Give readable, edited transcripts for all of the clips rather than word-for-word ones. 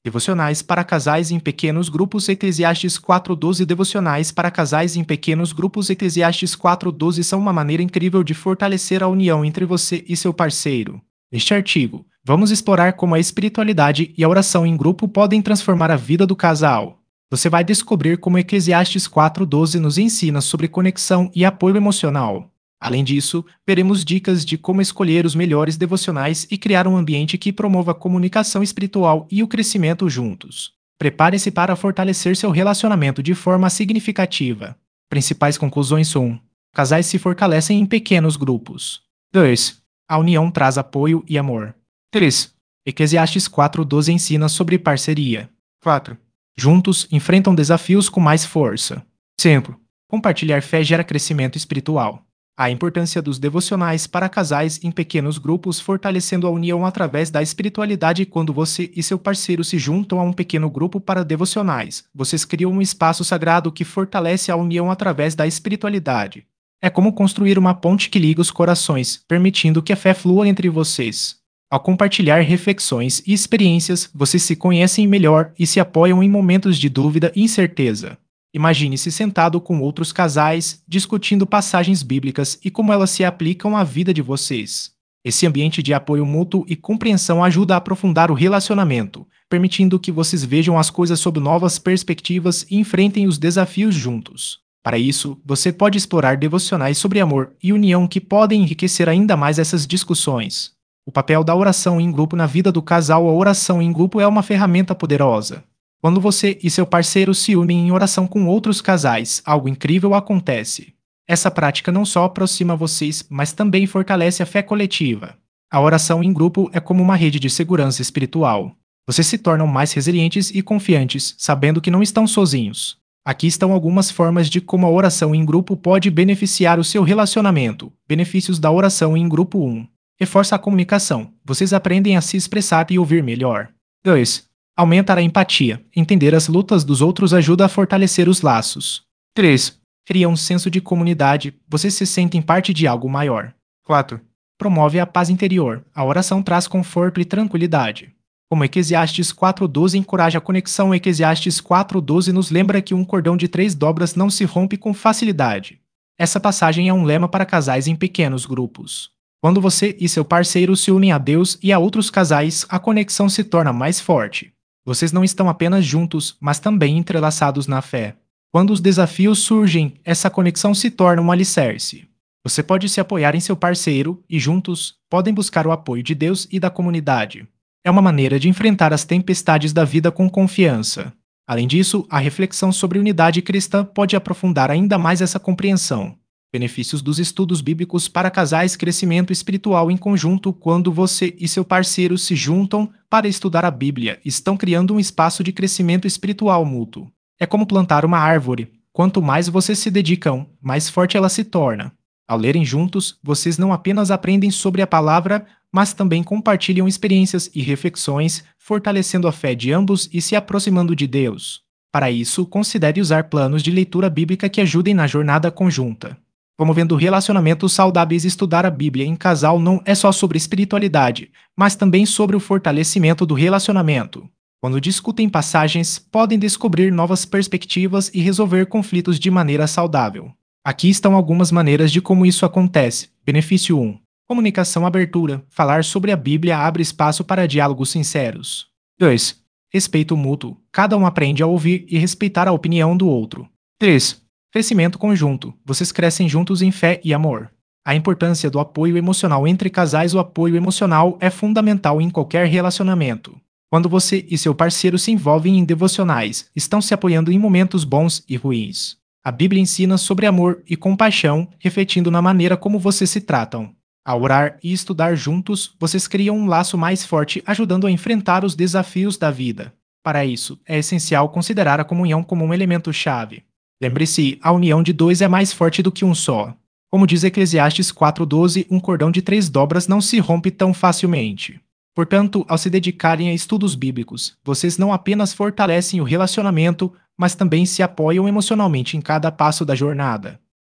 Devocionais para casais em pequenos grupos. Eclesiastes 4:12. Devocionais para casais em pequenos grupos. Eclesiastes 4:12 são uma maneira incrível de fortalecer a união entre você e seu parceiro. Neste artigo, vamos explorar como a espiritualidade e a oração em grupo podem transformar a vida do casal. Você vai descobrir como Eclesiastes 4:12 nos ensina sobre conexão e apoio emocional. Além disso, veremos dicas de como escolher os melhores devocionais e criar um ambiente que promova a comunicação espiritual e o crescimento juntos. Prepare-se para fortalecer seu relacionamento de forma significativa. Principais conclusões: 1. Casais se fortalecem em pequenos grupos. 2. A união traz apoio e amor. 3. Eclesiastes 4:12 ensina sobre parceria. 4. Juntos enfrentam desafios com mais força. 5. Compartilhar fé gera crescimento espiritual. A importância dos devocionais para casais em pequenos grupos, fortalecendo a união através da espiritualidade. Quando você e seu parceiro se juntam a um pequeno grupo para devocionais, vocês criam um espaço sagrado que fortalece a união através da espiritualidade. É como construir uma ponte que liga os corações, permitindo que a fé flua entre vocês. Ao compartilhar reflexões e experiências, vocês se conhecem melhor e se apoiam em momentos de dúvida e incerteza. Imagine-se sentado com outros casais, discutindo passagens bíblicas e como elas se aplicam à vida de vocês. Esse ambiente de apoio mútuo e compreensão ajuda a aprofundar o relacionamento, permitindo que vocês vejam as coisas sob novas perspectivas e enfrentem os desafios juntos. Para isso, você pode explorar devocionais sobre amor e união que podem enriquecer ainda mais essas discussões. O papel da oração em grupo na vida do casal. A oração em grupo é uma ferramenta poderosa. Quando você e seu parceiro se unem em oração com outros casais, algo incrível acontece. Essa prática não só aproxima vocês, mas também fortalece a fé coletiva. A oração em grupo é como uma rede de segurança espiritual. Vocês se tornam mais resilientes e confiantes, sabendo que não estão sozinhos. Aqui estão algumas formas de como a oração em grupo pode beneficiar o seu relacionamento. Benefícios da oração em grupo. 1. Reforça a comunicação. Vocês aprendem a se expressar e ouvir melhor. 2. Aumentar a empatia. Entender as lutas dos outros ajuda a fortalecer os laços. 3. Cria um senso de comunidade. Vocês se sentem parte de algo maior. 4. Promove a paz interior. A oração traz conforto e tranquilidade. Como Eclesiastes 4:12 encoraja a conexão. Eclesiastes 4:12 nos lembra que um cordão de 3 dobras não se rompe com facilidade. Essa passagem é um lema para casais em pequenos grupos. Quando você e seu parceiro se unem a Deus e a outros casais, a conexão se torna mais forte. Vocês não estão apenas juntos, mas também entrelaçados na fé. Quando os desafios surgem, essa conexão se torna um alicerce. Você pode se apoiar em seu parceiro e, juntos, podem buscar o apoio de Deus e da comunidade. É uma maneira de enfrentar as tempestades da vida com confiança. Além disso, a reflexão sobre unidade cristã pode aprofundar ainda mais essa compreensão. Benefícios dos estudos bíblicos para casais. Crescimento espiritual em conjunto. Quando você e seu parceiro se juntam para estudar a Bíblia, estão criando um espaço de crescimento espiritual mútuo. É como plantar uma árvore. Quanto mais vocês se dedicam, mais forte ela se torna. Ao lerem juntos, vocês não apenas aprendem sobre a palavra, mas também compartilham experiências e reflexões, fortalecendo a fé de ambos e se aproximando de Deus. Para isso, considere usar planos de leitura bíblica que ajudem na jornada conjunta. Promovendo relacionamentos saudáveis. Estudar a Bíblia em casal não é só sobre espiritualidade, mas também sobre o fortalecimento do relacionamento. Quando discutem passagens, podem descobrir novas perspectivas e resolver conflitos de maneira saudável. Aqui estão algumas maneiras de como isso acontece. Benefício 1. Comunicação. Abertura. Falar sobre a Bíblia abre espaço para diálogos sinceros. 2. Respeito mútuo. Cada um aprende a ouvir e respeitar a opinião do outro. 3. Crescimento conjunto. Vocês crescem juntos em fé e amor. A importância do apoio emocional entre casais. O apoio emocional é fundamental em qualquer relacionamento. Quando você e seu parceiro se envolvem em devocionais, estão se apoiando em momentos bons e ruins. A Bíblia ensina sobre amor e compaixão, refletindo na maneira como vocês se tratam. Ao orar e estudar juntos, vocês criam um laço mais forte, ajudando a enfrentar os desafios da vida. Para isso, é essencial considerar a comunhão como um elemento-chave. Lembre-se, a união de dois é mais forte do que um só. Como diz Eclesiastes 4:12, um cordão de 3 dobras não se rompe tão facilmente. Portanto, ao se dedicarem a estudos bíblicos, vocês não apenas fortalecem o relacionamento, mas também se apoiam emocionalmente em cada passo da jornada.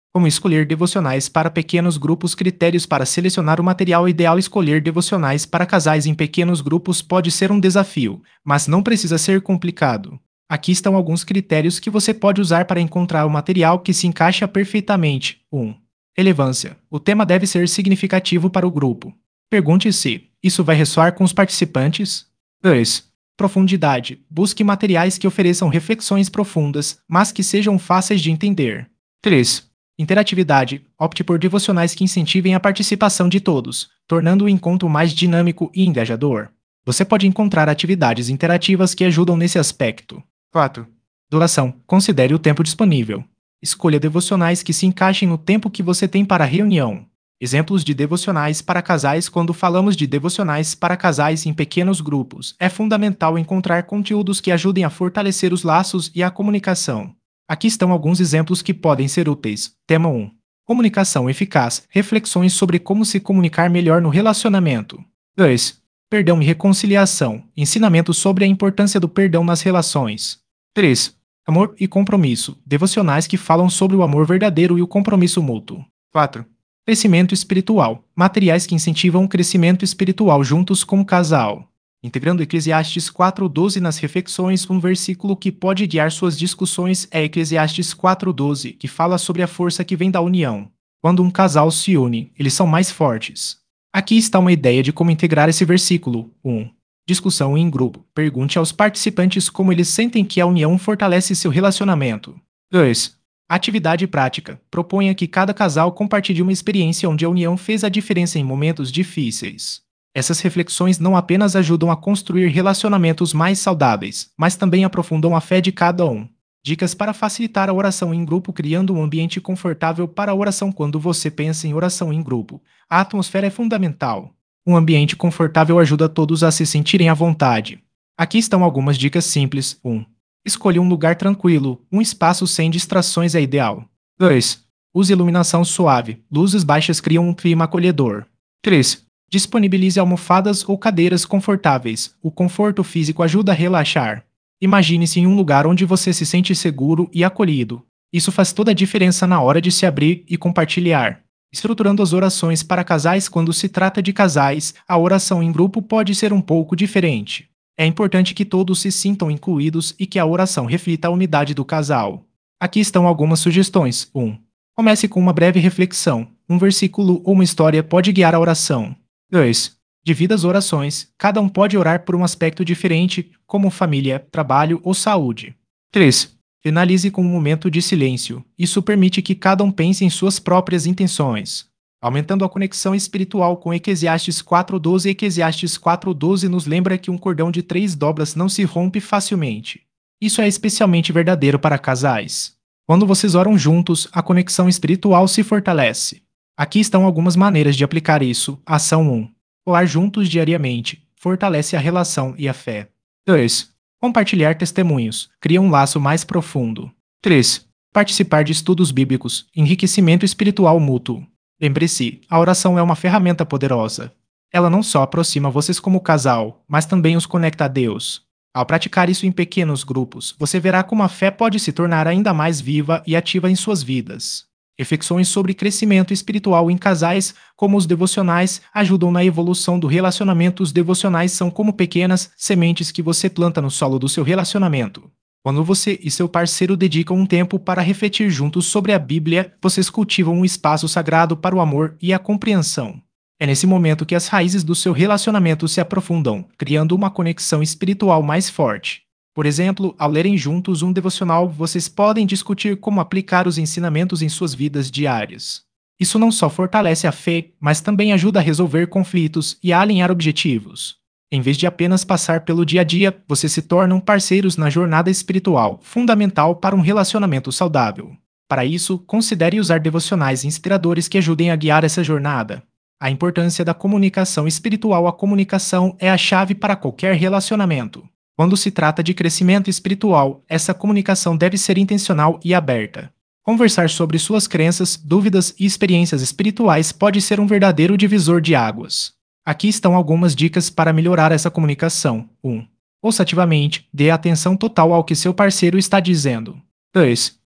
Como escolher devocionais para pequenos grupos. Critérios para selecionar o material ideal. Escolher devocionais para casais em pequenos grupos pode ser um desafio, mas não precisa ser complicado. Aqui estão alguns critérios que você pode usar para encontrar o material que se encaixa perfeitamente. 1. Relevância. O tema deve ser significativo para o grupo. Pergunte se isso vai ressoar com os participantes. 2. Profundidade. Busque materiais que ofereçam reflexões profundas, mas que sejam fáceis de entender. 3. Interatividade. Opte por devocionais que incentivem a participação de todos, tornando o encontro mais dinâmico e engajador. Você pode encontrar atividades interativas que ajudam nesse aspecto. 4. Duração. Considere o tempo disponível. Escolha devocionais que se encaixem no tempo que você tem para a reunião. Exemplos de devocionais para casais. Quando falamos de devocionais para casais em pequenos grupos, é fundamental encontrar conteúdos que ajudem a fortalecer os laços e a comunicação. Aqui estão alguns exemplos que podem ser úteis. Tema 1. Comunicação eficaz. Reflexões sobre como se comunicar melhor no relacionamento. 2. Perdão e reconciliação. Ensinamentos sobre a importância do perdão nas relações. 3. Amor e compromisso. Devocionais que falam sobre o amor verdadeiro e o compromisso mútuo. 4. Crescimento espiritual. Materiais que incentivam o crescimento espiritual juntos como casal. Integrando Eclesiastes 4:12 nas reflexões. Um versículo que pode guiar suas discussões é Eclesiastes 4:12, que fala sobre a força que vem da união. Quando um casal se une, eles são mais fortes. Aqui está uma ideia de como integrar esse versículo. 1. Discussão em grupo. Pergunte aos participantes como eles sentem que a união fortalece seu relacionamento. 2. Atividade prática. Proponha que cada casal compartilhe uma experiência onde a união fez a diferença em momentos difíceis. Essas reflexões não apenas ajudam a construir relacionamentos mais saudáveis, mas também aprofundam a fé de cada um. Dicas para facilitar a oração em grupo. Criando um ambiente confortável para a oração. Quando você pensa em oração em grupo, a atmosfera é fundamental. Um ambiente confortável ajuda todos a se sentirem à vontade. Aqui estão algumas dicas simples. 1. Escolha um lugar tranquilo. Um espaço sem distrações é ideal. 2. Use iluminação suave. Luzes baixas criam um clima acolhedor. 3. Disponibilize almofadas ou cadeiras confortáveis. O conforto físico ajuda a relaxar. Imagine-se em um lugar onde você se sente seguro e acolhido. Isso faz toda a diferença na hora de se abrir e compartilhar. Estruturando as orações para casais. Quando se trata de casais, a oração em grupo pode ser um pouco diferente. É importante que todos se sintam incluídos e que a oração reflita a unidade do casal. Aqui estão algumas sugestões. 1. Comece com uma breve reflexão. Um versículo ou uma história pode guiar a oração. 2. Divida as orações. Cada um pode orar por um aspecto diferente, como família, trabalho ou saúde. 3. Finalize com um momento de silêncio. Isso permite que cada um pense em suas próprias intenções. Aumentando a conexão espiritual com Eclesiastes 4:12. Eclesiastes 4:12 nos lembra que um cordão de 3 dobras não se rompe facilmente. Isso é especialmente verdadeiro para casais. Quando vocês oram juntos, a conexão espiritual se fortalece. Aqui estão algumas maneiras de aplicar isso. Ação 1. Orar juntos diariamente. Fortalece a relação e a fé. 2. Compartilhar testemunhos. Cria um laço mais profundo. 3. Participar de estudos bíblicos. Enriquecimento espiritual mútuo. Lembre-se, a oração é uma ferramenta poderosa. Ela não só aproxima vocês como casal, mas também os conecta a Deus. Ao praticar isso em pequenos grupos, você verá como a fé pode se tornar ainda mais viva e ativa em suas vidas. Reflexões sobre crescimento espiritual em casais, como os devocionais, ajudam na evolução do relacionamento. Os devocionais são como pequenas sementes que você planta no solo do seu relacionamento. Quando você e seu parceiro dedicam um tempo para refletir juntos sobre a Bíblia, vocês cultivam um espaço sagrado para o amor e a compreensão. É nesse momento que as raízes do seu relacionamento se aprofundam, criando uma conexão espiritual mais forte. Por exemplo, ao lerem juntos um devocional, vocês podem discutir como aplicar os ensinamentos em suas vidas diárias. Isso não só fortalece a fé, mas também ajuda a resolver conflitos e a alinhar objetivos. Em vez de apenas passar pelo dia a dia, vocês se tornam parceiros na jornada espiritual, fundamental para um relacionamento saudável. Para isso, considere usar devocionais inspiradores que ajudem a guiar essa jornada. A importância da comunicação espiritual. A comunicação é a chave para qualquer relacionamento. Quando se trata de crescimento espiritual, essa comunicação deve ser intencional e aberta. Conversar sobre suas crenças, dúvidas e experiências espirituais pode ser um verdadeiro divisor de águas. Aqui estão algumas dicas para melhorar essa comunicação. 1. Ouça ativamente, dê atenção total ao que seu parceiro está dizendo. 2.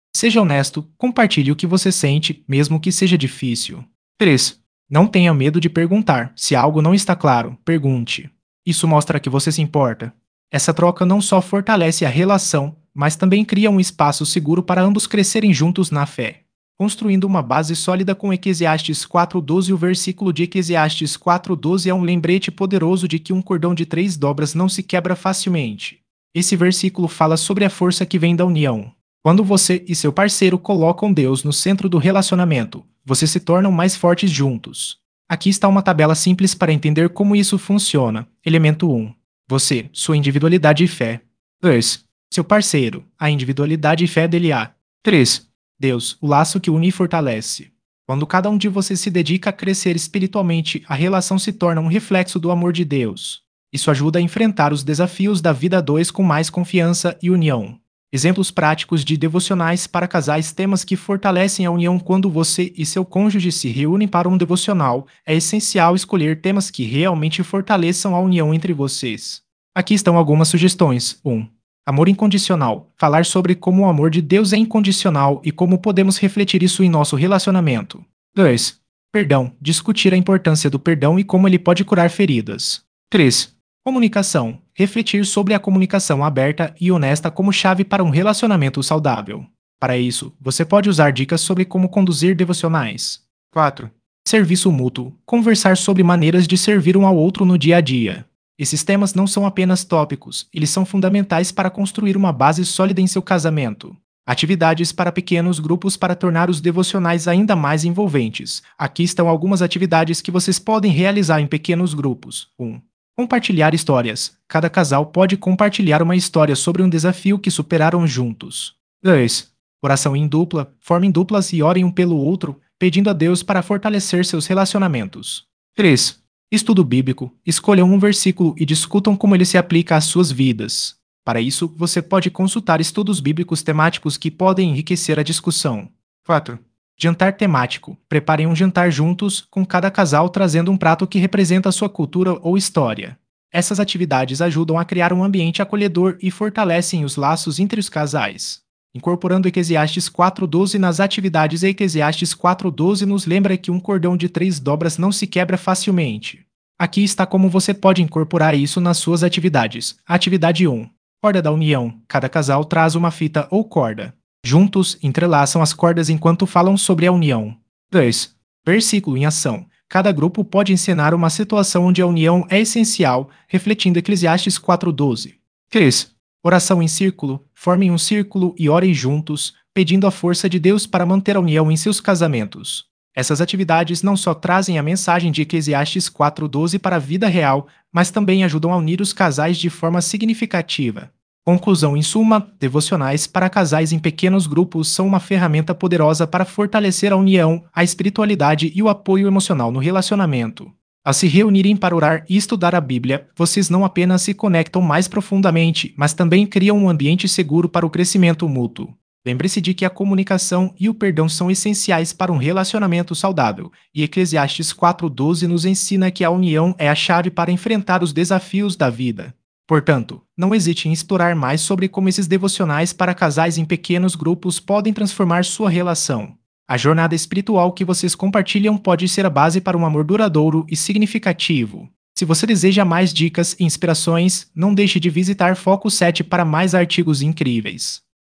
Seja honesto, compartilhe o que você sente, mesmo que seja difícil. 3. Não tenha medo de perguntar. Se algo não está claro, pergunte. Isso mostra que você se importa. Essa troca não só fortalece a relação, mas também cria um espaço seguro para ambos crescerem juntos na fé, construindo uma base sólida com Eclesiastes 4:12. O versículo de Eclesiastes 4:12 é um lembrete poderoso de que um cordão de 3 dobras não se quebra facilmente. Esse versículo fala sobre a força que vem da união. Quando você e seu parceiro colocam Deus no centro do relacionamento, vocês se tornam mais fortes juntos. Aqui está uma tabela simples para entender como isso funciona. Elemento 1. Você, sua individualidade e fé. 2. Seu parceiro, a individualidade e fé dele. 3. Deus, o laço que une e fortalece. Quando cada um de vocês se dedica a crescer espiritualmente, a relação se torna um reflexo do amor de Deus. Isso ajuda a enfrentar os desafios da vida a dois com mais confiança e união. Exemplos práticos de devocionais para casais. Temas que fortalecem a união. Quando você e seu cônjuge se reúnem para um devocional, é essencial escolher temas que realmente fortaleçam a união entre vocês. Aqui estão algumas sugestões. 1. Amor incondicional. Falar sobre como o amor de Deus é incondicional e como podemos refletir isso em nosso relacionamento. 2. Perdão. Discutir a importância do perdão e como ele pode curar feridas. 3. Comunicação. Refletir sobre a comunicação aberta e honesta como chave para um relacionamento saudável. Para isso, você pode usar dicas sobre como conduzir devocionais. 4. Serviço mútuo. Conversar sobre maneiras de servir um ao outro no dia a dia. Esses temas não são apenas tópicos, eles são fundamentais para construir uma base sólida em seu casamento. Atividades para pequenos grupos para tornar os devocionais ainda mais envolventes. Aqui estão algumas atividades que vocês podem realizar em pequenos grupos. 1. Compartilhar histórias. Cada casal pode compartilhar uma história sobre um desafio que superaram juntos. 2. Oração em dupla. Formem duplas e orem um pelo outro, pedindo a Deus para fortalecer seus relacionamentos. 3. Estudo bíblico. Escolham um versículo e discutam como ele se aplica às suas vidas. Para isso, você pode consultar estudos bíblicos temáticos que podem enriquecer a discussão. 4. Jantar temático. Preparem um jantar juntos, com cada casal trazendo um prato que representa a sua cultura ou história. Essas atividades ajudam a criar um ambiente acolhedor e fortalecem os laços entre os casais. Incorporando Eclesiastes 4:12 nas atividades. Eclesiastes 4:12 nos lembra que um cordão de 3 dobras não se quebra facilmente. Aqui está como você pode incorporar isso nas suas atividades. Atividade 1. Corda da união. Cada casal traz uma fita ou corda. Juntos, entrelaçam as cordas enquanto falam sobre a união. 2. Versículo em ação. Cada grupo pode encenar uma situação onde a união é essencial, refletindo Eclesiastes 4:12. 3. Oração em círculo. Formem um círculo e orem juntos, pedindo a força de Deus para manter a união em seus casamentos. Essas atividades não só trazem a mensagem de Eclesiastes 4:12 para a vida real, mas também ajudam a unir os casais de forma significativa. Conclusão. Em suma, devocionais para casais em pequenos grupos são uma ferramenta poderosa para fortalecer a união, a espiritualidade e o apoio emocional no relacionamento. Ao se reunirem para orar e estudar a Bíblia, vocês não apenas se conectam mais profundamente, mas também criam um ambiente seguro para o crescimento mútuo. Lembre-se de que a comunicação e o perdão são essenciais para um relacionamento saudável, e Eclesiastes 4:12 nos ensina que a união é a chave para enfrentar os desafios da vida. Portanto, não hesite em explorar mais sobre como esses devocionais para casais em pequenos grupos podem transformar sua relação. A jornada espiritual que vocês compartilham pode ser a base para um amor duradouro e significativo. Se você deseja mais dicas e inspirações, não deixe de visitar Foco 7 para mais artigos incríveis.